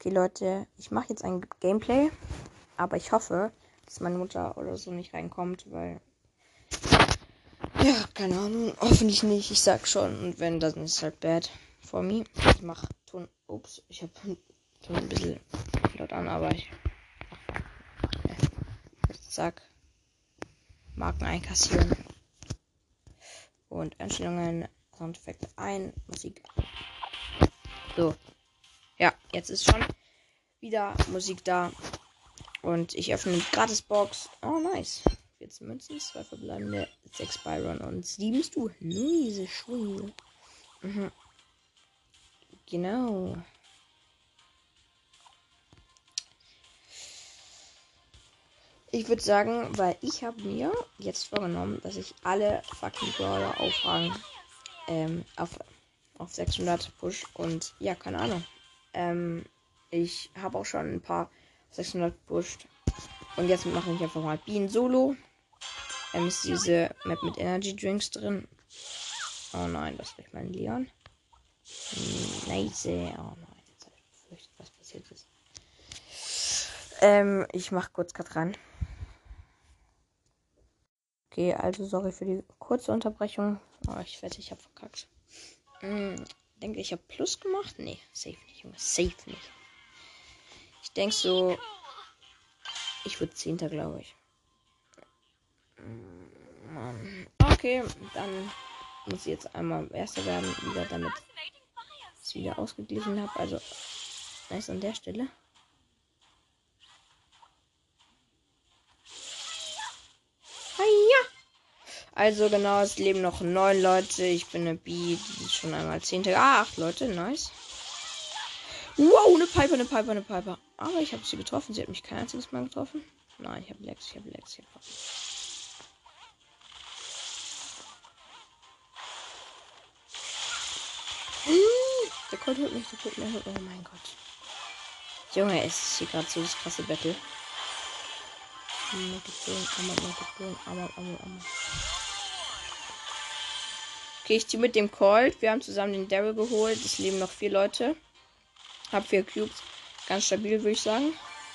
Okay, Leute, ich mache jetzt ein Gameplay, aber ich hoffe, dass meine Mutter oder so nicht reinkommt, weil ja, keine Ahnung, hoffentlich nicht, ich sag schon, und wenn, dann ist halt bad for me. Ich mach Ton, ups, ich hab Ton ein bisschen laut an, aber ich zack, Marken einkassieren und Einstellungen, Soundeffekte ein, Musik an. So, ja, jetzt ist schon wieder Musik da und ich öffne die Gratisbox. Oh, nice. 14 Münzen, 2 verbleibende, 6 Byron und 7 Stu. Nice, schön. Mhm. Genau. Ich würde sagen, weil ich habe mir jetzt vorgenommen, dass ich alle fucking Brawler aufragen auf 600 Push und ja, keine Ahnung. Ich habe auch schon ein paar 600 pusht und jetzt mache ich einfach mal Bienen Solo. Ist diese Map mit Energy Drinks drin. Oh nein, das ist nicht mein Leon. Nice. Oh nein, jetzt habe ich befürchtet, was passiert ist. Ich mache kurz Cut ran. Okay, also sorry für die kurze Unterbrechung. Oh, ich wette, ich habe verkackt. Denke ich habe Plus gemacht? Nee, safe nicht, Junge. Safe nicht. Ich denke so, ich würde 10. glaube ich. Okay, dann muss ich jetzt einmal Erster werden, wieder damit ich es wieder ausgeglichen habe. Also, nice an der Stelle. Also genau, es leben noch 9 Leute. Ich bin eine B, die ist schon einmal 10. 8 Leute, nice. Wow, eine Piper, eine Piper, eine Piper. Aber ich habe sie getroffen. Sie hat mich kein einziges Mal getroffen. Nein, ich habe Lex, ich habe Lex, ich habe Der Colt holt mich, der Colt mich. Oh mein Gott. Junge, es ist hier gerade so das krasse Battle. Okay, ich ziehe mit dem Colt. Wir haben zusammen den Daryl geholt. Es leben noch 4 Leute. Hab 4 Cubes. Ganz stabil, würde ich sagen.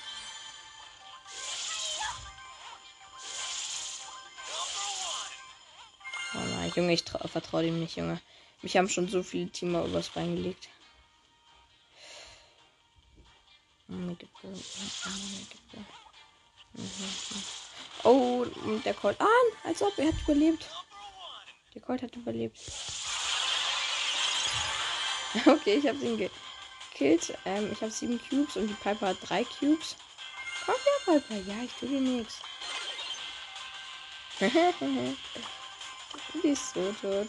Oh nein, Junge, ich vertraue dem nicht, Junge. Mich haben schon so viele Teamer übers Bein gelegt. Oh, der Colt. Ah, als ob er hat überlebt. Der Colt hat überlebt. Okay, ich habe ihn gekillt. Ich habe 7 Cubes und die Piper hat 3 Cubes. Komm her, Piper. Ja, ich tue dir nichts. Die ist so tot.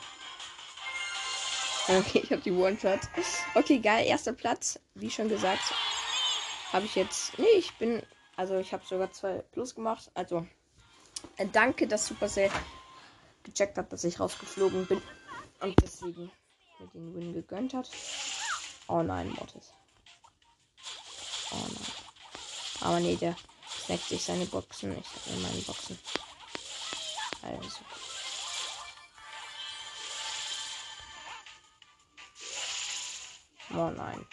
Okay, ich habe die One-Shot. Okay, geil. Erster Platz. Wie schon gesagt, habe ich jetzt. Nee, ich bin. Also, ich habe sogar 2 Plus gemacht. Also, danke, dass Supercell gecheckt hat, dass ich rausgeflogen bin. Und deswegen mir den Win gegönnt hat. Oh nein, Mortis. Oh nein. Aber nee, der snackt sich seine Boxen. Ich habe mir meine Boxen. Also. Oh nein.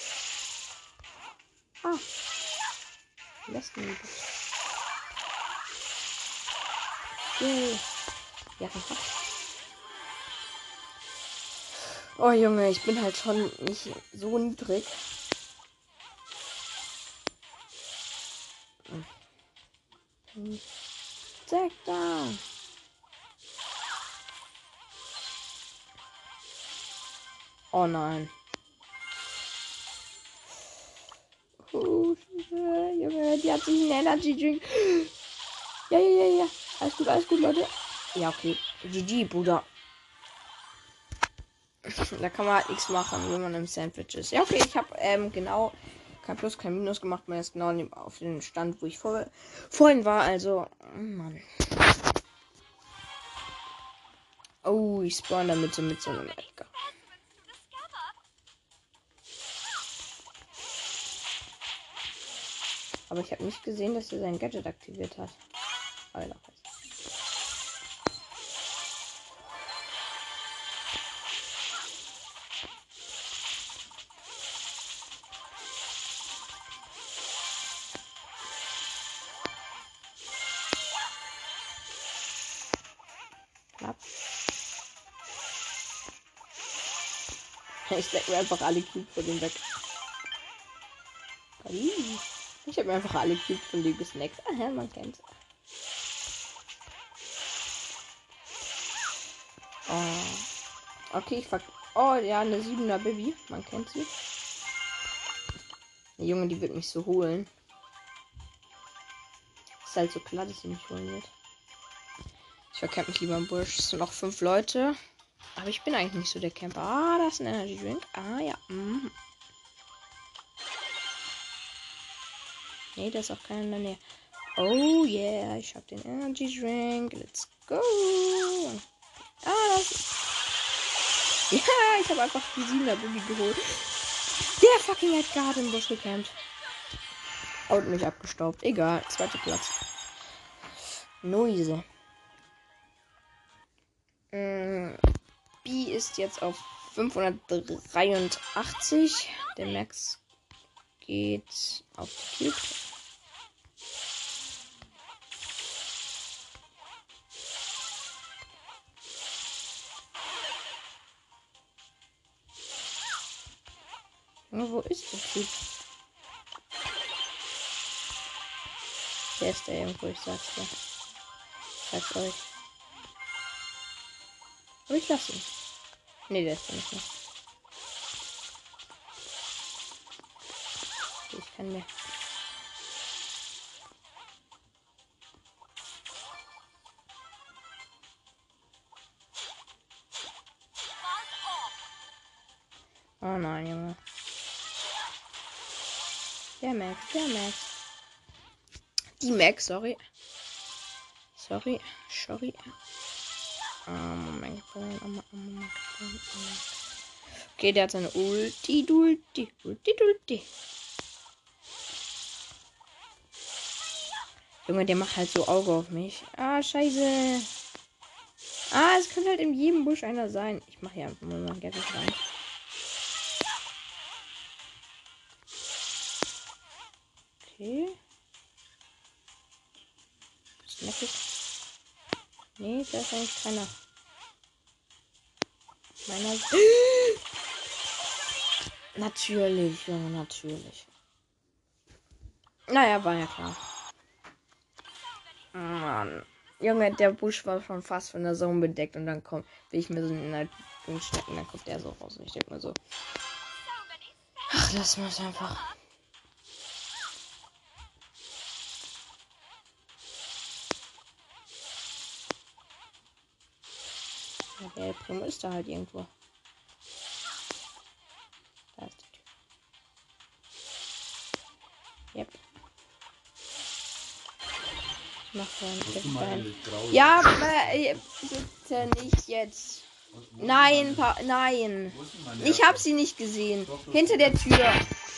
Ah. Lässt mich. Ja, perfekt. Oh Junge, ich bin halt schon nicht so niedrig. Zack down. Oh nein. Junge, die hat sich einen Energy Drink. Ja. Alles gut, Leute. Ja, okay. GG, Bruder. Da kann man halt nichts machen, wenn man im Sandwich ist. Ja, okay, ich habe genau kein Plus, kein Minus gemacht. Man ist genau auf dem Stand, wo ich vorhin war. Also, Mann. Oh, ich spawn in der Mitte mit so einem Edgar. Aber ich habe nicht gesehen, dass er sein Gadget aktiviert hat. Alter. Ich leg mir einfach alle Cubes von dem weg. Ich habe mir einfach alle Cubes von dem gesnackt. Ah ja, man kennt's. Oh. Okay, Oh, ja, eine 7er Baby. Man kennt sie. Der Junge, die wird mich so holen. Ist halt so klar, dass sie mich holen wird. Ich verkämpfe mich lieber im Busch. Es sind noch 5 Leute. Aber ich bin eigentlich nicht so der Camper. Ah, das ist ein Energy Drink. Ah, ja. Mhm. Nee, da ist auch keiner in der Nähe. Oh, yeah. Ich habe den Energy Drink. Let's go. Ah, das... Ja, ich habe einfach die 7er Baby geholt. Der fucking Edgar hat im Busch gecampt. Und mich abgestaubt. Egal. 2. Platz. Noise. B ist jetzt auf 583. Der Max geht auf die Cube. Wo ist der Typ? Der ist der irgendwo, ich sag's dir. Ich sag's euch. Aber ich lasse ihn. Ne, der ist da nicht mehr. Okay, ich kann mehr. Oh nein, Junge. Der Max. Die Max, sorry. Sorry. Moment. Okay, der hat seine Ulti. Junge, der macht halt so Auge auf mich. Ah, scheiße. Ah, es könnte halt in jedem Busch einer sein. Ich mache hier einfach mal mein Gadget rein. Okay. Snack it. Nee, da ist eigentlich keiner. Meiner. Natürlich, Junge, natürlich. Naja, war ja klar. Mann. Junge, der Busch war schon fast von der Zone bedeckt und dann will ich mir so in der Ding stecken, dann kommt der so raus und ich denke mir so. Ach, lass mal es einfach. Ja, der Primo ist da halt irgendwo. Da ist der Typ. Yep. Ich mach rein. Ja, bitte nicht jetzt. Nein, nein. Ich hab sie nicht gesehen. Hinter der Tür.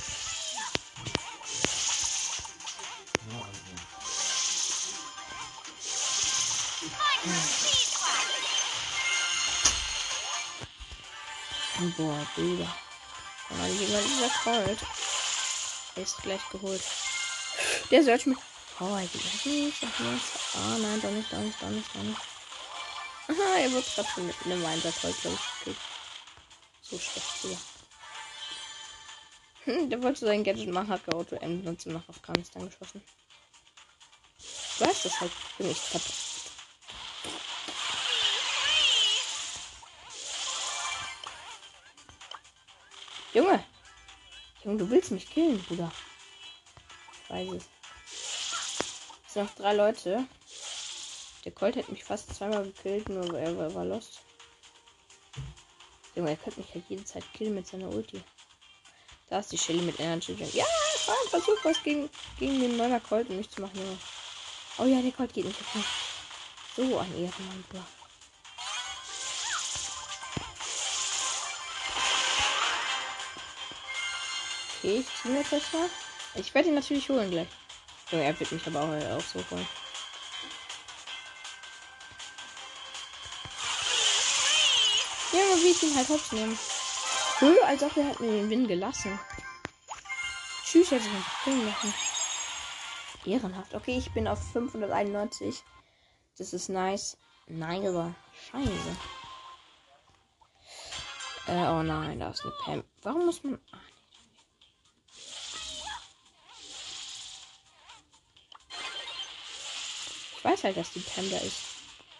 Boah, Bruder. Oh, jemand ist kalt. Er ist gleich geholt. Der Search mich. Oh, er geht nicht. Ah, nein, doch nicht. Aha, er wird gerade schon mit einem Einsatzholz, glaube ich, gekillt. So schlecht, Bruder. Der wollte sein Gadget machen, hat geauto und zum nach Afghanistan geschossen. Ich weiß das halt. Bin ich kaputt. Junge, du willst mich killen, Bruder. Ich weiß es. Es sind noch 3 Leute. Der Colt hätte mich fast zweimal gekillt, nur er war lost. Junge, er könnte mich halt jede Zeit killen mit seiner Ulti. Da ist die Shelly mit Energy Drink. Ja, es war ein Versuch, was gegen den neuner Colt und mich zu machen, Junge. Oh ja, der Colt geht nicht. So ein Ehrenmann, Bruder. Okay, ich ziehe mir das mal. Ich werde ihn natürlich holen gleich. Junge, er wird mich aber auch so holen. Junge, wie ich ihn halt hops nehmen. Als ob er halt mir den Win gelassen. Tschüss, jetzt mal killen lassen. Ehrenhaft. Okay, ich bin auf 591. Das ist nice. Nein, aber scheiße. Oh nein, da ist eine Pam. Warum muss man... Ah, ich weiß halt, dass die Pam da ist.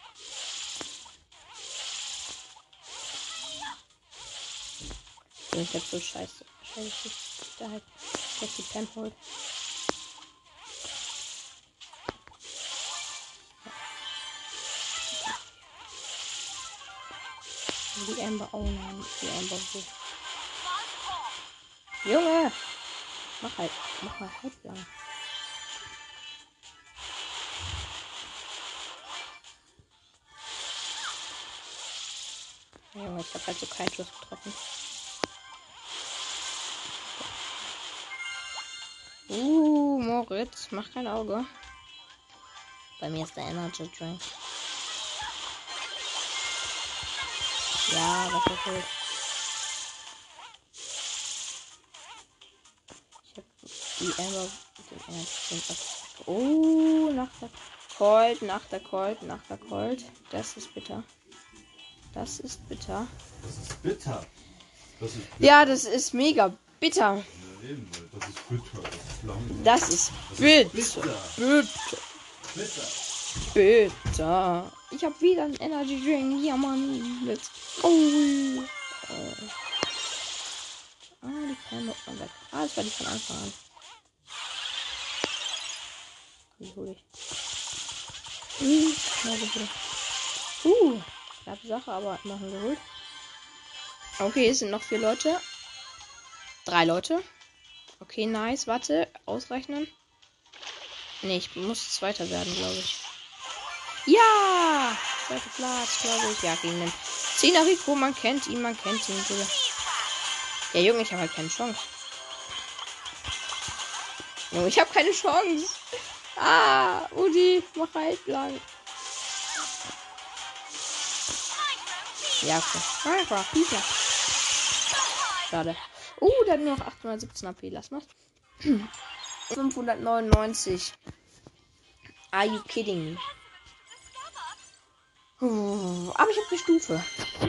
Ich hab so scheiße. Wahrscheinlich da halt dass die Pam holt. Die Amber. Oh nein, die Amber. Junge! Mach mal halt lang. Junge, ich hab halt so keinen Schuss getroffen. Moritz, mach kein Auge. Bei mir ist der Energy Drink. Ja, was ist gut. Ich hab die Amber mit dem Energy Drink. Oh, nach der Colt. Das ist bitter. Das ist bitter. Das ist bitter. Das ist bitter. Ja, das ist mega bitter. Ja, eben, das ist bitter. Das ist lang. Das ist bitter. Bitter. Ich hab wieder einen Energy Drink. Ja, Mann. Let's go. Die Pam muss man weg. Das war die von Anfang an. Wie hol ich? Knappe Sache, aber machen geholt. Okay, es sind noch 4 Leute. 3 Leute. Okay, nice. Warte, ausrechnen. Ne, ich muss Zweiter werden, glaube ich. Ja! Zweiter Platz, glaube ich. Ja, gegen den 10er Rico. Man kennt ihn, Bruder. Ja, Junge, ich habe halt keine Chance. Junge, ich habe keine Chance. Udi, mach halt lang. Ja, okay. Schade. Der hat nur noch 817 AP. Lass mal. 599. Are you kidding me? Aber ich habe die Stufe.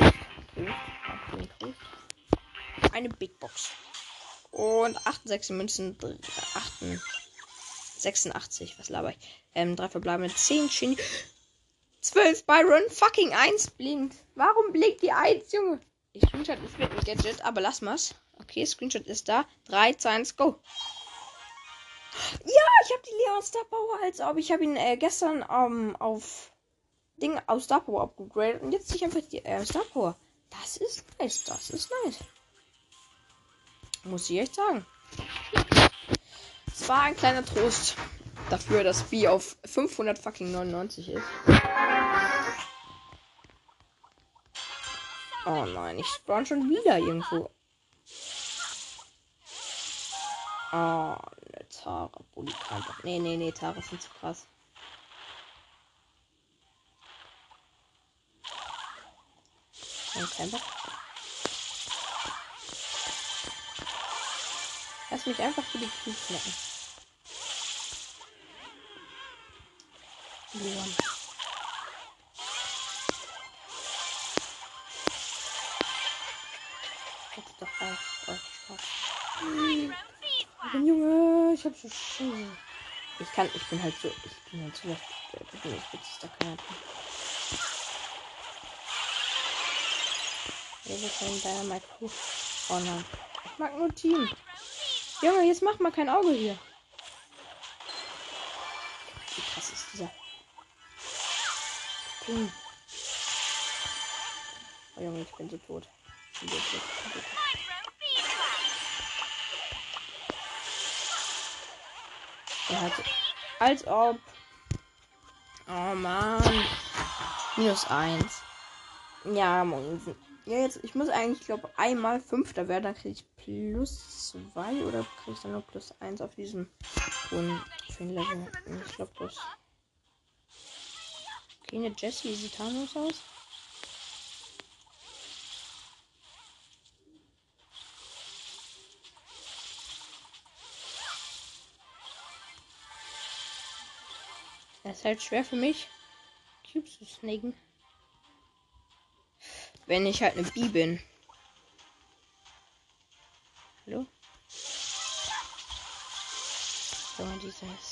Eine Big Box. Und 68 Münzen. 86. Was laber ich? 3 verbleibende 10 Shin. 12 Byron. Fucking 1 blinkt. Warum blinkt die 1, Junge? Ich Screenshot ist mit dem Gadget, aber lass mal's. Okay, Screenshot ist da. 3, 2, 1, go. Ja, ich habe die Leon Star Power, als ob ich habe ihn gestern auf Ding aus Star Power abgegradet und jetzt ziehe ich einfach die Star Power. Das ist nice, Muss ich echt sagen. Es war ein kleiner Trost dafür, dass B auf 599 ist. Oh nein, ich spawn schon wieder irgendwo. Oh, ne Tara. Bulli kann doch. Nee, Tara sind zu krass. Kein Bock. Lass mich einfach für die Cubes knacken. Leon. Jetzt doch auf Spaß. Junge, ich hab so schön. Ich bin halt so leicht. Ich bin da keiner. Oh nein. Ich mag nur Team. Junge, jetzt mach mal kein Auge hier. Wie krass ist dieser Ping. Oh Junge, ich bin so tot. Er hat als ob. Oh Mann. -1. Ja, Monsen. Ja, jetzt, ich muss eigentlich, glaube einmal Fünfter werden, dann kriege ich +2 oder kriege ich dann nur +1 auf diesem hohen Level. Ich glaube das. Okay, eine Jessie, sieht harmlos aus. Es ist halt schwer für mich, Cubes zu snaken. Wenn ich halt eine B bin. Hallo? So, dieses.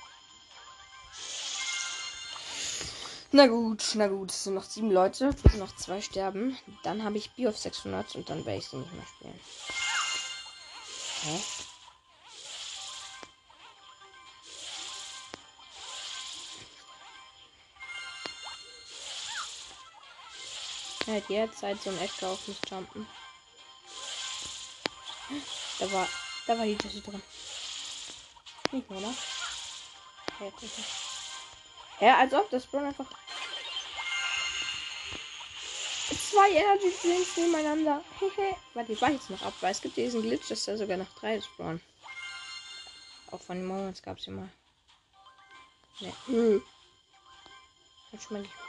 Na gut. Es sind noch 7 Leute. Bitte noch 2 sterben. Dann habe ich Bio auf 600 und dann werde ich sie nicht mehr spielen. Hä? Er hat jederzeit so ein Edgar auf mich jumpen. Da war die Jessie drin. Nicht, oder? Ja, als ob das Spawn einfach 2 Energy Drinks nebeneinander. Warte, ich war jetzt noch ab, weil es gibt diesen Glitch, dass da sogar noch 3 spawnen. Auch von den Moments gab es immer. Ne. Jetzt schon mal nicht.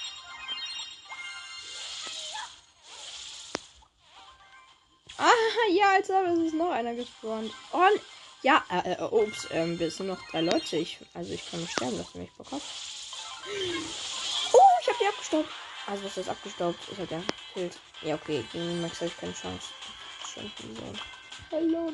Ah, ja, als ob es ist noch einer gespawnt. Oh, ja, ups, wir sind noch 3 Leute. Ich kann nicht sterben, dass du mich bekommst. Oh, ich hab die abgestaubt. Also, was ist abgestaubt? Ich hab die einfach gekillt. Ja, okay, gegen Max habe ich keine Chance. Schon so. Hallo,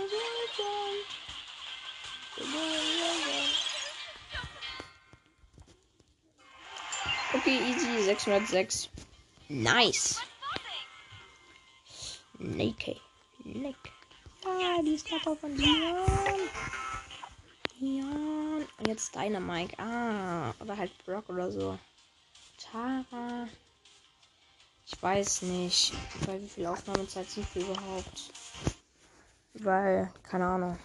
okay, easy, 606. Nice. Nick. Ah, die ist Papa von Dion. Und jetzt Dynamite. Ah, oder halt Brock oder so. Tara. Ich weiß nicht, weil wie viel Aufnahmezeit sind wir überhaupt? Weil, keine Ahnung.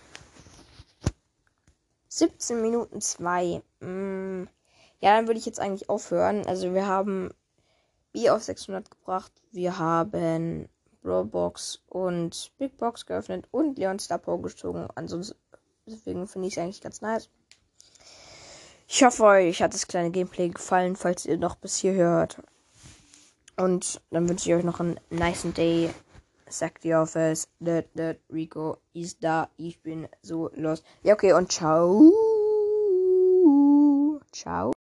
17 Minuten 2. Ja, dann würde ich jetzt eigentlich aufhören. Also wir haben B auf 600 gebracht. Wir haben Brawlbox und Big Box geöffnet und Leon Star Power gezogen. Ansonsten, deswegen finde ich es eigentlich ganz nice. Ich hoffe, euch hat das kleine Gameplay gefallen, falls ihr noch bis hier hört. Und dann wünsche ich euch noch einen nice Day. Sagt die Office. Rico ist da. Ich bin so los. Ja, okay, und ciao. Ciao.